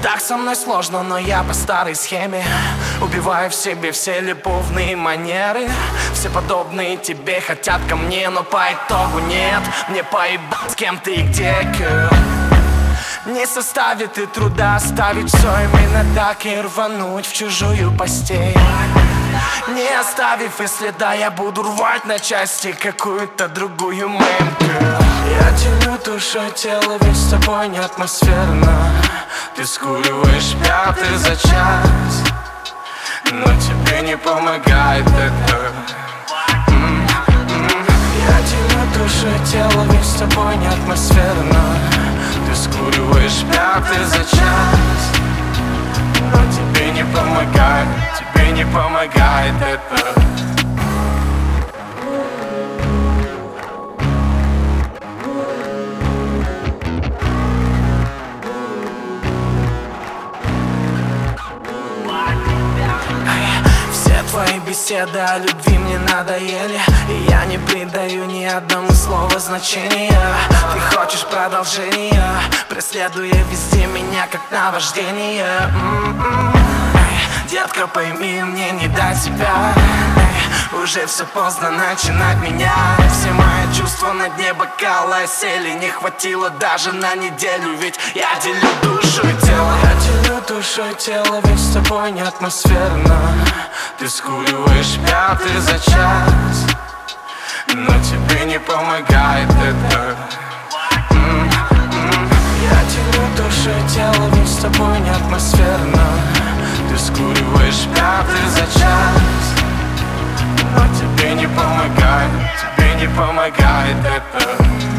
Так со мной сложно, но я по старой схеме убиваю в себе все любовные манеры. Все подобные тебе хотят ко мне, но по итогу нет. Мне поебать, с кем ты и где, girl. Не составит и труда оставить все именно так и рвануть в чужую постель. Не оставив и следа, я буду рвать на части какую-то другую мемку. Я делю душой тело, ведь с тобой не атмосферно. Ты скуриваешь пятый за час, но тебе не помогает это. Я делю душой тело, ведь с тобой не атмосферно. Ты скуриваешь пятый за час, но тебе не помогает, тебе не помогает это. Все твои беседы о любви мне надоели, и я не придаю ни одному слову значения. Ты хочешь продолжения, преследуя везде меня как наваждение. Детка, пойми, мне не до тебя. Уже все поздно начинать меня. Все мои чувства на дне бокала сели. Не хватило даже на неделю, ведь я делю душу и тело. Я делю душу и тело, ведь с тобой не атмосферно. Ты скуриваешь пятый за час, но тебе не помогает это. Я делю душу и тело, ведь с тобой не атмосферно. Ты скуриваешь пятый за час, но тебе не помогает, тебе не помогает это.